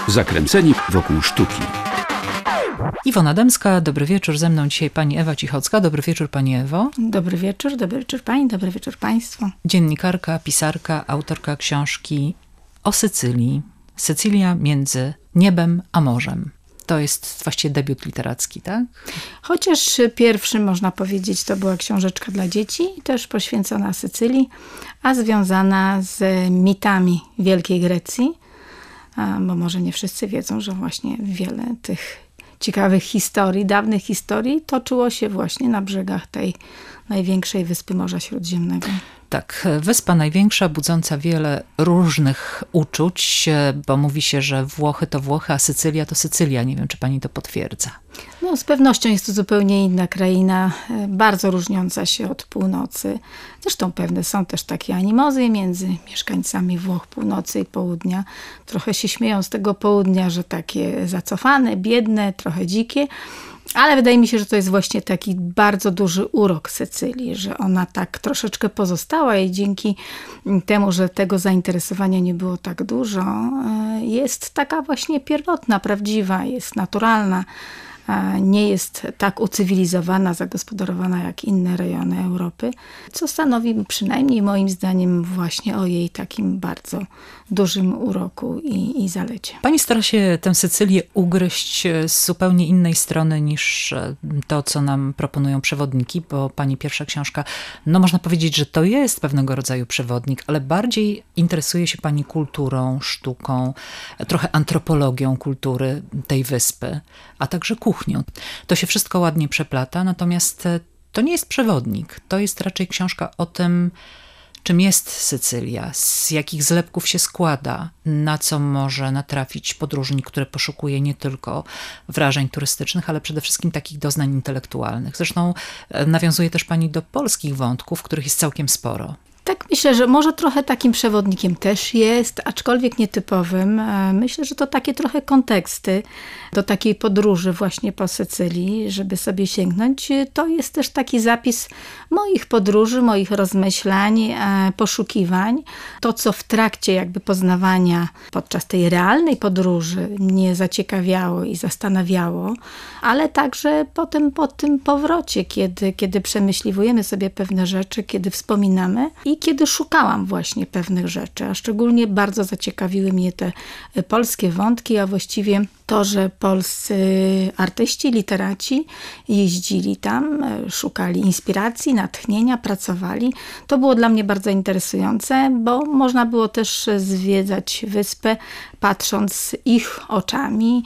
Zakręceni wokół sztuki. Iwona Dębska, dobry wieczór. Ze mną dzisiaj pani Ewa Cichocka. Dobry wieczór pani Ewo. Dobry wieczór pani, dobry wieczór państwu. Dziennikarka, pisarka, autorka książki o Sycylii. Sycylia między niebem a morzem. To jest właściwie debiut literacki, tak? Chociaż pierwszy, można powiedzieć, to była książeczka dla dzieci, też poświęcona Sycylii, a związana z mitami Wielkiej Grecji, bo może nie wszyscy wiedzą, że właśnie wiele tych ciekawych historii, dawnych historii toczyło się właśnie na brzegach tej największej wyspy Morza Śródziemnego. Tak, wyspa największa, budząca wiele różnych uczuć, bo mówi się, że Włochy to Włochy, a Sycylia to Sycylia. Nie wiem, czy pani to potwierdza. No, z pewnością jest to zupełnie inna kraina, bardzo różniąca się od północy. Zresztą pewne są też takie animozje między mieszkańcami Włoch północy i południa. Trochę się śmieją z tego południa, że takie zacofane, biedne, trochę dzikie. Ale wydaje mi się, że to jest właśnie taki bardzo duży urok Sycylii, że ona tak troszeczkę pozostała i dzięki temu, że tego zainteresowania nie było tak dużo, jest taka właśnie pierwotna, prawdziwa, jest naturalna. Nie jest tak ucywilizowana, zagospodarowana jak inne rejony Europy, co stanowi przynajmniej moim zdaniem właśnie o jej takim bardzo dużym uroku i zalecie. Pani stara się tę Sycylię ugryźć z zupełnie innej strony niż to, co nam proponują przewodniki, bo pani pierwsza książka, no można powiedzieć, że to jest pewnego rodzaju przewodnik, ale bardziej interesuje się pani kulturą, sztuką, trochę antropologią kultury tej wyspy, a także kuchnią. To się wszystko ładnie przeplata, natomiast to nie jest przewodnik. To jest raczej książka o tym, czym jest Sycylia, z jakich zlepków się składa, na co może natrafić podróżnik, który poszukuje nie tylko wrażeń turystycznych, ale przede wszystkim takich doznań intelektualnych. Zresztą nawiązuje też pani do polskich wątków, których jest całkiem sporo. Tak, myślę, że może trochę takim przewodnikiem też jest, aczkolwiek nietypowym. Myślę, że to takie trochę konteksty do takiej podróży właśnie po Sycylii, żeby sobie sięgnąć. To jest też taki zapis moich podróży, moich rozmyślań, poszukiwań. To, co w trakcie jakby poznawania podczas tej realnej podróży mnie zaciekawiało i zastanawiało, ale także potem po tym powrocie, kiedy przemyśliwujemy sobie pewne rzeczy, kiedy wspominamy i kiedy szukałam właśnie pewnych rzeczy, a szczególnie bardzo zaciekawiły mnie te polskie wątki, a właściwie to, że polscy artyści, literaci jeździli tam, szukali inspiracji, natchnienia, pracowali. To było dla mnie bardzo interesujące, bo można było też zwiedzać wyspę, patrząc ich oczami,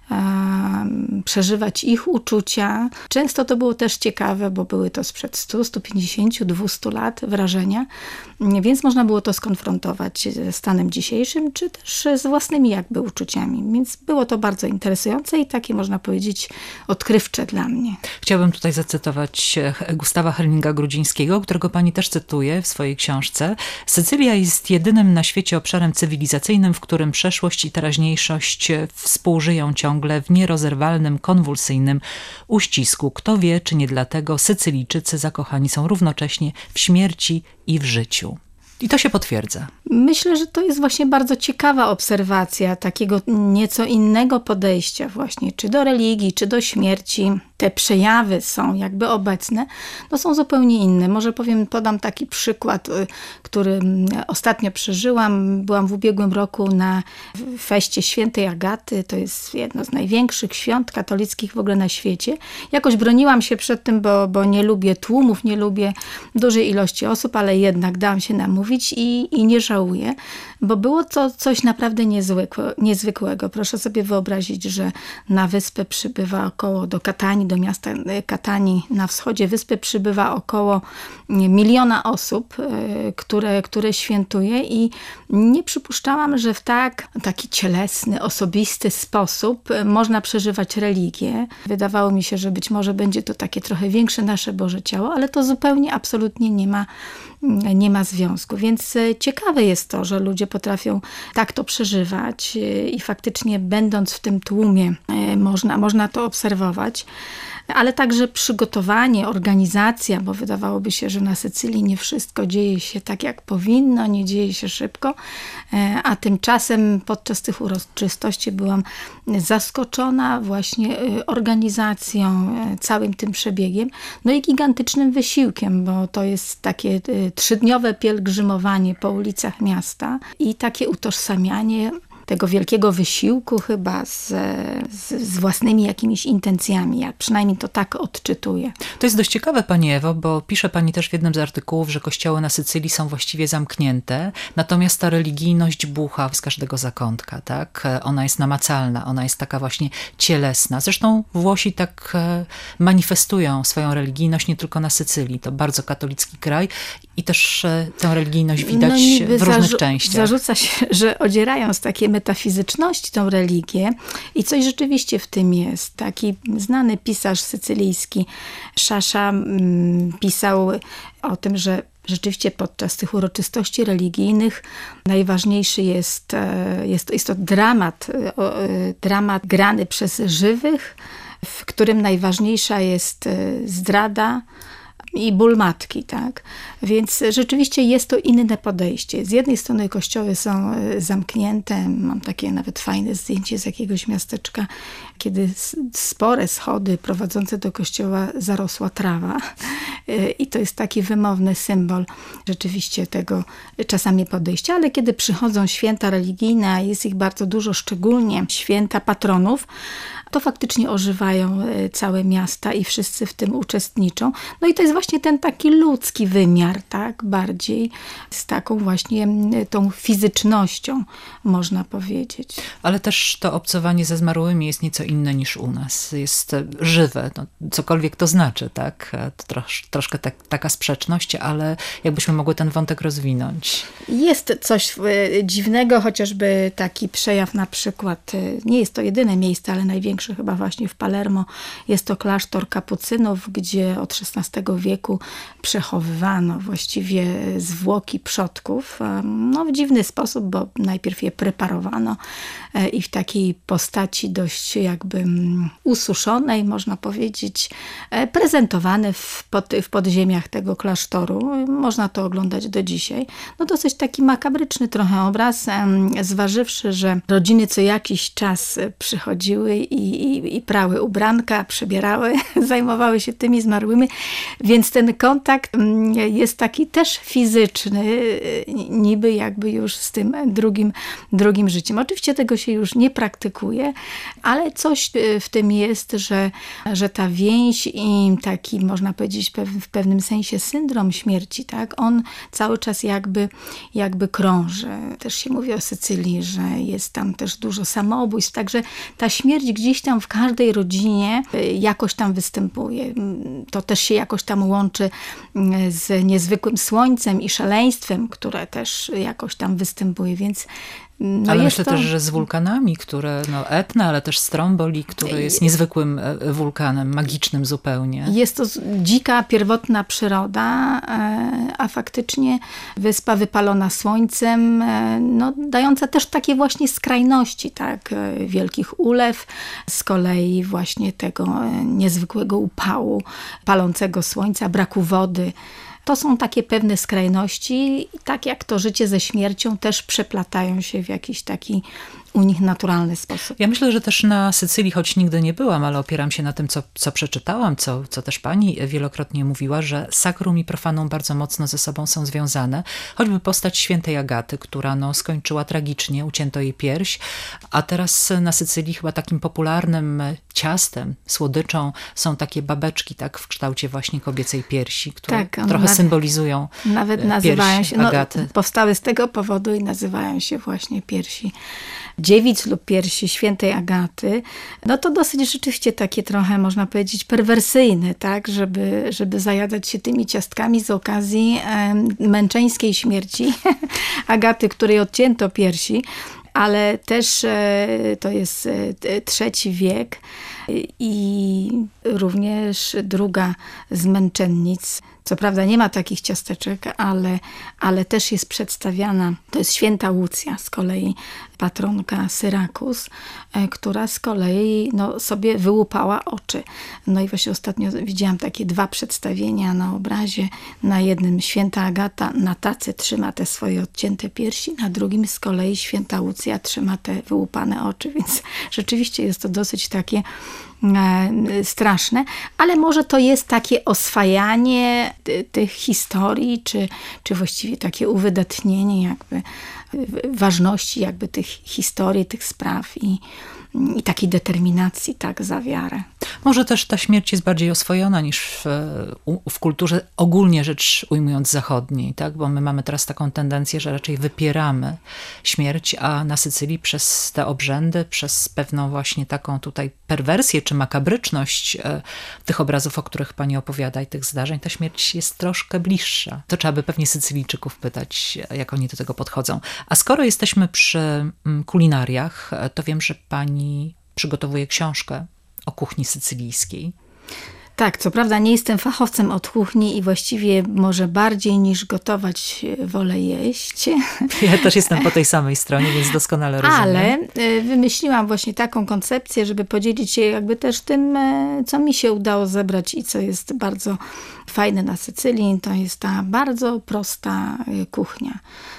przeżywać ich uczucia. Często to było też ciekawe, bo były to sprzed 100, 150, 200 lat wrażenia, więc można było to skonfrontować ze stanem dzisiejszym, czy też z własnymi jakby uczuciami. Więc było to bardzo interesujące i takie, można powiedzieć, odkrywcze dla mnie. Chciałabym tutaj zacytować Gustawa Herlinga-Grudzińskiego, którego pani też cytuje w swojej książce. Sycylia jest jedynym na świecie obszarem cywilizacyjnym, w którym przeszłość i teraźniejszość współżyją ciągle w nierozerwalnym, konwulsyjnym uścisku. Kto wie, czy nie dlatego Sycylijczycy zakochani są równocześnie w śmierci i w życiu. I to się potwierdza. Myślę, że to jest właśnie bardzo ciekawa obserwacja takiego nieco innego podejścia właśnie, czy do religii, czy do śmierci. Te przejawy są jakby obecne, no są zupełnie inne. Może podam taki przykład, który ostatnio przeżyłam. Byłam w ubiegłym roku na feście Świętej Agaty. To jest jedno z największych świąt katolickich w ogóle na świecie. Jakoś broniłam się przed tym, bo nie lubię tłumów, nie lubię dużej ilości osób, ale jednak dałam się namówić i nie żałuję, bo było to coś naprawdę niezwykłego. Proszę sobie wyobrazić, że na wyspę przybywa do Katani, do miasta Katani na wschodzie wyspy przybywa około 1 miliona osób, które świętuje i nie przypuszczałam, że w taki cielesny, osobisty sposób można przeżywać religię. Wydawało mi się, że być może będzie to takie trochę większe nasze Boże Ciało, ale to zupełnie, absolutnie nie ma związku. Więc ciekawe jest to, że ludzie potrafią tak to przeżywać i faktycznie będąc w tym tłumie można to obserwować. ale także przygotowanie, organizacja, bo wydawałoby się, że na Sycylii nie wszystko dzieje się tak, jak powinno, nie dzieje się szybko, a tymczasem podczas tych uroczystości byłam zaskoczona właśnie organizacją, całym tym przebiegiem, no i gigantycznym wysiłkiem, bo to jest takie 3-dniowe pielgrzymowanie po ulicach miasta i takie utożsamianie tego wielkiego wysiłku chyba z własnymi jakimiś intencjami. Ja przynajmniej to tak odczytuję. To jest dość ciekawe, pani Ewo, bo pisze pani też w jednym z artykułów, że kościoły na Sycylii są właściwie zamknięte, natomiast ta religijność bucha z każdego zakątka, tak? Ona jest namacalna, ona jest taka właśnie cielesna. Zresztą Włosi tak manifestują swoją religijność nie tylko na Sycylii. To bardzo katolicki kraj i też tę religijność widać w różnych częściach. Zarzuca się, że odzierają z takiej metafizyczności tą religię i coś rzeczywiście w tym jest. Taki znany pisarz sycylijski Sciascia pisał o tym, że rzeczywiście podczas tych uroczystości religijnych najważniejszy jest to dramat grany przez żywych, w którym najważniejsza jest zdrada i ból matki, tak? Więc rzeczywiście jest to inne podejście. Z jednej strony kościoły są zamknięte, mam takie nawet fajne zdjęcie z jakiegoś miasteczka, kiedy spore schody prowadzące do kościoła zarosła trawa i to jest taki wymowny symbol rzeczywiście tego czasami podejścia, ale kiedy przychodzą święta religijne, a jest ich bardzo dużo, szczególnie święta patronów, to faktycznie ożywają całe miasta i wszyscy w tym uczestniczą. No i to jest właśnie ten taki ludzki wymiar, tak? Bardziej z taką właśnie tą fizycznością, można powiedzieć. Ale też to obcowanie ze zmarłymi jest nieco inne niż u nas. Jest żywe, no, cokolwiek to znaczy, tak? To troszkę taka sprzeczność, ale jakbyśmy mogły ten wątek rozwinąć. Jest coś dziwnego, chociażby taki przejaw na przykład, nie jest to jedyne miejsce, ale największe chyba właśnie w Palermo, jest to klasztor kapucynów, gdzie od XVI wieku przechowywano właściwie zwłoki przodków. No w dziwny sposób, bo najpierw je preparowano i w takiej postaci dość jakby ususzonej, można powiedzieć, prezentowane w podziemiach tego klasztoru. Można to oglądać do dzisiaj. No dosyć taki makabryczny trochę obraz, zważywszy, że rodziny co jakiś czas przychodziły i prały ubranka, przebierały, zajmowały się tymi zmarłymi, więc ten kontakt jest taki też fizyczny, niby jakby już z tym drugim życiem. Oczywiście tego się już nie praktykuje, ale coś w tym jest, że ta więź i taki, można powiedzieć, w pewnym sensie syndrom śmierci, tak, on cały czas jakby krąży. Też się mówi o Sycylii, że jest tam też dużo samobójstw, także ta śmierć gdzieś tam w każdej rodzinie jakoś tam występuje. To też się jakoś tam łączy z niezwykłym słońcem i szaleństwem, które też jakoś tam występuje, więc no ale myślę też, że z wulkanami, które, no Etna, ale też Stromboli, który jest niezwykłym wulkanem, magicznym zupełnie. Jest to dzika, pierwotna przyroda, a faktycznie wyspa wypalona słońcem, no, dająca też takie właśnie skrajności, tak, wielkich ulew, z kolei właśnie tego niezwykłego upału, palącego słońca, braku wody. To są takie pewne skrajności i tak jak to życie ze śmiercią też przeplatają się w jakiś taki u nich naturalny sposób. Ja myślę, że też na Sycylii, choć nigdy nie byłam, ale opieram się na tym, co przeczytałam, co też pani wielokrotnie mówiła, że sakrum i profanum bardzo mocno ze sobą są związane. Choćby postać świętej Agaty, która skończyła tragicznie, ucięto jej pierś, a teraz na Sycylii chyba takim popularnym ciastem, słodyczą są takie babeczki, tak, w kształcie właśnie kobiecej piersi, które tak, trochę symbolizują nawet nazywają się, Agaty. Powstały z tego powodu i nazywają się właśnie piersi dziewic lub piersi świętej Agaty. No to dosyć rzeczywiście takie trochę, można powiedzieć, perwersyjne, tak, żeby zajadać się tymi ciastkami z okazji męczeńskiej śmierci Agaty, której odcięto piersi, ale też to jest III wiek. I również druga z męczennic. Co prawda nie ma takich ciasteczek, ale też jest przedstawiana. To jest święta Łucja, z kolei patronka Syrakus, która z kolei sobie wyłupała oczy. No i właśnie ostatnio widziałam takie 2 przedstawienia na obrazie. Na jednym święta Agata na tacy trzyma te swoje odcięte piersi, na drugim z kolei święta Łucja trzyma te wyłupane oczy, więc rzeczywiście jest to dosyć takie straszne, ale może to jest takie oswajanie tych historii, czy właściwie takie uwydatnienie jakby ważności jakby tych historii, tych spraw i takiej determinacji za wiarę. Może też ta śmierć jest bardziej oswojona niż w kulturze ogólnie rzecz ujmując zachodniej, tak? Bo my mamy teraz taką tendencję, że raczej wypieramy śmierć, a na Sycylii przez te obrzędy, przez pewną właśnie taką tutaj perwersję czy makabryczność tych obrazów, o których pani opowiada i tych zdarzeń, ta śmierć jest troszkę bliższa. To trzeba by pewnie Sycylijczyków pytać, jak oni do tego podchodzą. A skoro jesteśmy przy kulinariach, to wiem, że pani przygotowuje książkę o kuchni sycylijskiej. Tak, co prawda nie jestem fachowcem od kuchni i właściwie może bardziej niż gotować wolę jeść. Ja też jestem po tej samej stronie, więc doskonale rozumiem. Ale wymyśliłam właśnie taką koncepcję, żeby podzielić się jakby też tym, co mi się udało zebrać i co jest bardzo fajne na Sycylii. To jest ta bardzo prosta kuchnia.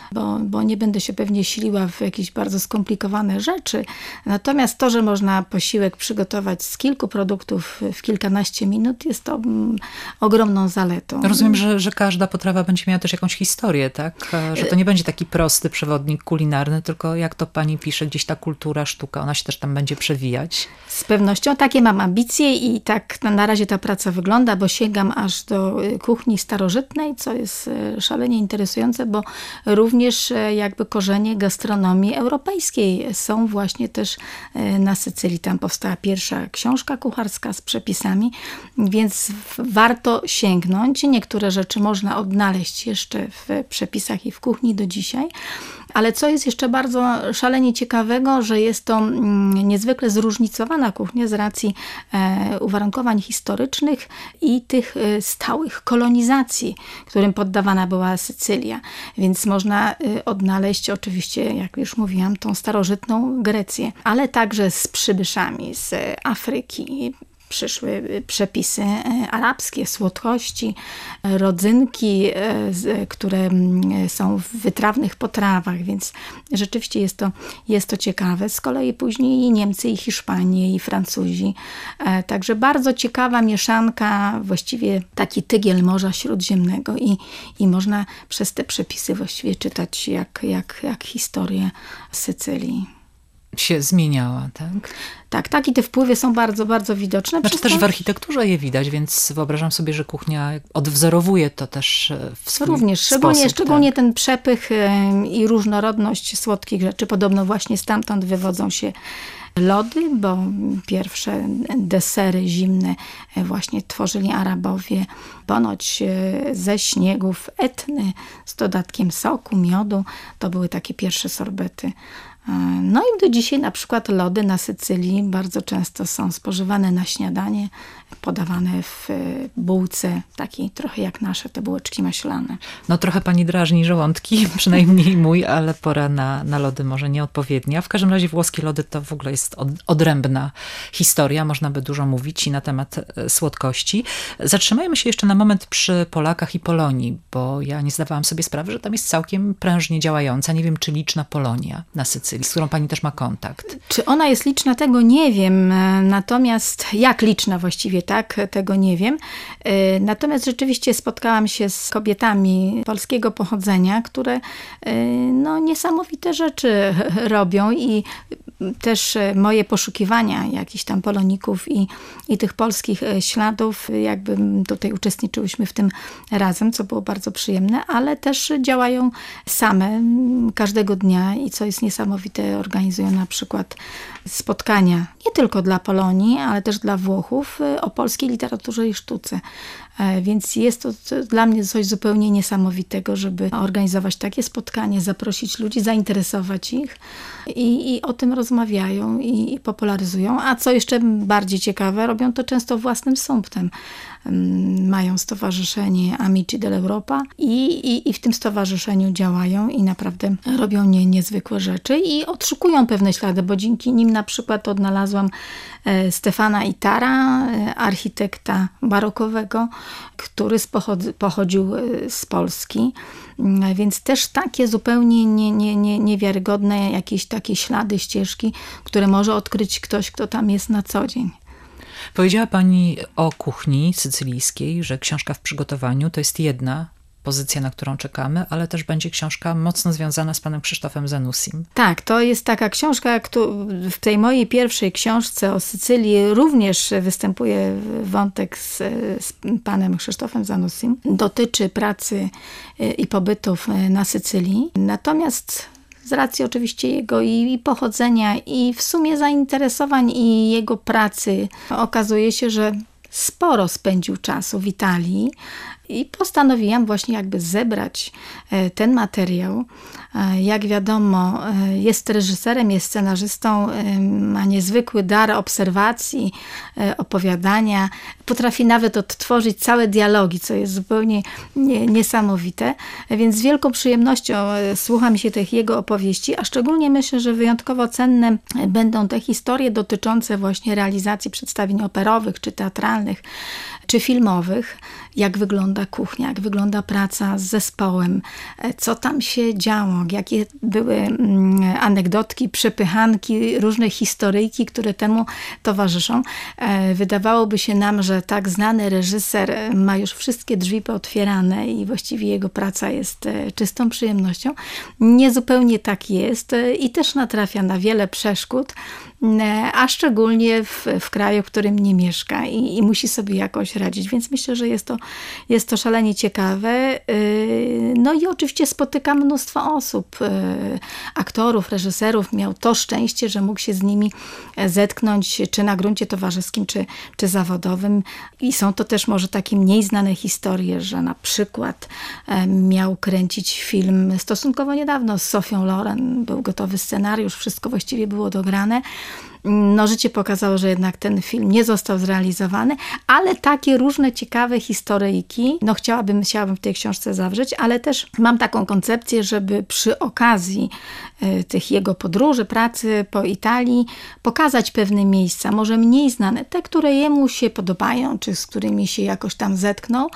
Bo nie będę się pewnie siliła w jakieś bardzo skomplikowane rzeczy. Natomiast to, że można posiłek przygotować z kilku produktów w kilkanaście minut, jest to ogromną zaletą. Rozumiem, że każda potrawa będzie miała też jakąś historię, tak? Że to nie będzie taki prosty przewodnik kulinarny, tylko jak to pani pisze, gdzieś ta kultura, sztuka, ona się też tam będzie przewijać. Z pewnością takie mam ambicje i tak na razie ta praca wygląda, bo sięgam aż do kuchni starożytnej, co jest szalenie interesujące, bo również jakby korzenie gastronomii europejskiej są właśnie też na Sycylii. Tam powstała pierwsza książka kucharska z przepisami, więc warto sięgnąć. Niektóre rzeczy można odnaleźć jeszcze w przepisach i w kuchni do dzisiaj. Ale co jest jeszcze bardzo szalenie ciekawego, że jest to niezwykle zróżnicowana kuchnia z racji uwarunkowań historycznych i tych stałych kolonizacji, którym poddawana była Sycylia. Więc można odnaleźć oczywiście, jak już mówiłam, tą starożytną Grecję, ale także z przybyszami z Afryki. Przyszły przepisy arabskie, słodkości, rodzynki, które są w wytrawnych potrawach, więc rzeczywiście jest to ciekawe. Z kolei później i Niemcy, i Hiszpanie, i Francuzi. Także bardzo ciekawa mieszanka, właściwie taki tygiel Morza Śródziemnego i można przez te przepisy właściwie czytać jak historię Sycylii. Się zmieniała, tak? Tak, i te wpływy są bardzo, bardzo widoczne. Znaczy też w architekturze je widać, więc wyobrażam sobie, że kuchnia odwzorowuje to też w swój również, sposób. szczególnie ten przepych i różnorodność słodkich rzeczy. Podobno właśnie stamtąd wywodzą się lody, bo pierwsze desery zimne właśnie tworzyli Arabowie, ponoć ze śniegów Etny z dodatkiem soku, miodu. To były takie pierwsze sorbety. No i do dzisiaj na przykład lody na Sycylii bardzo często są spożywane na śniadanie, podawane w bułce, takiej trochę jak nasze te bułeczki maślane. No trochę pani drażni żołądki, przynajmniej mój, ale pora na lody może nieodpowiednia. W każdym razie włoskie lody to w ogóle jest odrębna historia, można by dużo mówić i na temat słodkości. Zatrzymajmy się jeszcze na moment przy Polakach i Polonii, bo ja nie zdawałam sobie sprawy, że tam jest całkiem prężnie działająca, nie wiem czy liczna Polonia na Sycylii, z którą pani też ma kontakt. Czy ona jest liczna, tego nie wiem. Natomiast jak liczna właściwie, tak, tego nie wiem. Natomiast rzeczywiście spotkałam się z kobietami polskiego pochodzenia, które niesamowite rzeczy robią i też moje poszukiwania jakichś tam poloników i tych polskich śladów, jakby tutaj uczestniczyłyśmy w tym razem, co było bardzo przyjemne, ale też działają same każdego dnia i co jest niesamowite, organizują na przykład spotkania nie tylko dla Polonii, ale też dla Włochów o polskiej literaturze i sztuce. Więc jest to dla mnie coś zupełnie niesamowitego, żeby organizować takie spotkanie, zaprosić ludzi, zainteresować ich i o tym rozmawiają i popularyzują. A co jeszcze bardziej ciekawe, robią to często własnym sumptem. Mają stowarzyszenie Amici dell'Europa i w tym stowarzyszeniu działają i naprawdę robią niezwykłe rzeczy i odszukują pewne ślady, bo dzięki nim na przykład odnalazłam Stefana Itara, architekta barokowego, który pochodził z Polski, więc też takie zupełnie niewiarygodne jakieś takie ślady, ścieżki, które może odkryć ktoś, kto tam jest na co dzień. Powiedziała pani o kuchni sycylijskiej, że książka w przygotowaniu to jest jedna pozycja, na którą czekamy, ale też będzie książka mocno związana z panem Krzysztofem Zanussim. Tak, to jest taka książka, w tej mojej pierwszej książce o Sycylii również występuje wątek z panem Krzysztofem Zanussim. Dotyczy pracy i pobytów na Sycylii. Natomiast z racji oczywiście jego i pochodzenia, i w sumie zainteresowań, i jego pracy, okazuje się, że sporo spędził czasu w Italii i postanowiłam właśnie jakby zebrać ten materiał. Jak wiadomo, jest reżyserem, jest scenarzystą, ma niezwykły dar obserwacji, opowiadania. Potrafi nawet odtworzyć całe dialogi, co jest zupełnie niesamowite. Więc z wielką przyjemnością słucha mi się tych jego opowieści, a szczególnie myślę, że wyjątkowo cenne będą te historie dotyczące właśnie realizacji przedstawień operowych, czy teatralnych, czy filmowych. Jak wygląda kuchnia, jak wygląda praca z zespołem, co tam się działo, jakie były anegdotki, przepychanki, różne historyjki, które temu towarzyszą. Wydawałoby się nam, że tak znany reżyser ma już wszystkie drzwi pootwierane i właściwie jego praca jest czystą przyjemnością. Niezupełnie tak jest i też natrafia na wiele przeszkód, a szczególnie w kraju, w którym nie mieszka i musi sobie jakoś radzić. Więc myślę, że jest to szalenie ciekawe. No i oczywiście spotyka mnóstwo osób, aktorów, reżyserów. Miał to szczęście, że mógł się z nimi zetknąć, czy na gruncie towarzyskim, czy zawodowym. I są to też może takie mniej znane historie, że na przykład miał kręcić film stosunkowo niedawno z Sofią Loren. Był gotowy scenariusz, wszystko właściwie było dograne. No, życie pokazało, że jednak ten film nie został zrealizowany, ale takie różne ciekawe historyjki, no chciałabym w tej książce zawrzeć, ale też mam taką koncepcję, żeby przy okazji tych jego podróży, pracy po Italii pokazać pewne miejsca, może mniej znane, te, które jemu się podobają, czy z którymi się jakoś tam zetknął,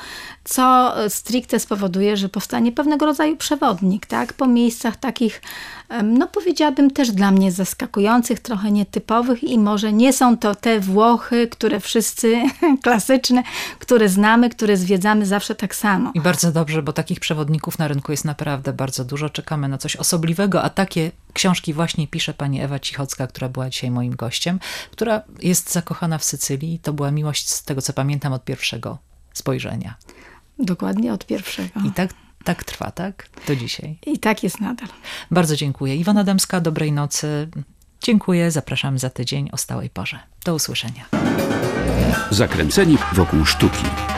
co stricte spowoduje, że powstanie pewnego rodzaju przewodnik, tak, po miejscach takich, no powiedziałabym też dla mnie zaskakujących, trochę nietypowych i może nie są to te Włochy, które wszyscy klasyczne, które znamy, które zwiedzamy zawsze tak samo. I bardzo dobrze, bo takich przewodników na rynku jest naprawdę bardzo dużo. Czekamy na coś osobliwego, a takie książki właśnie pisze pani Ewa Cichocka, która była dzisiaj moim gościem, która jest zakochana w Sycylii. To była miłość, z tego co pamiętam, od pierwszego spojrzenia. Dokładnie od pierwszego. I tak trwa, tak? Do dzisiaj. I tak jest nadal. Bardzo dziękuję. Iwona Dębska, dobrej nocy. Dziękuję, zapraszam za tydzień o stałej porze. Do usłyszenia. Zakręceni wokół sztuki.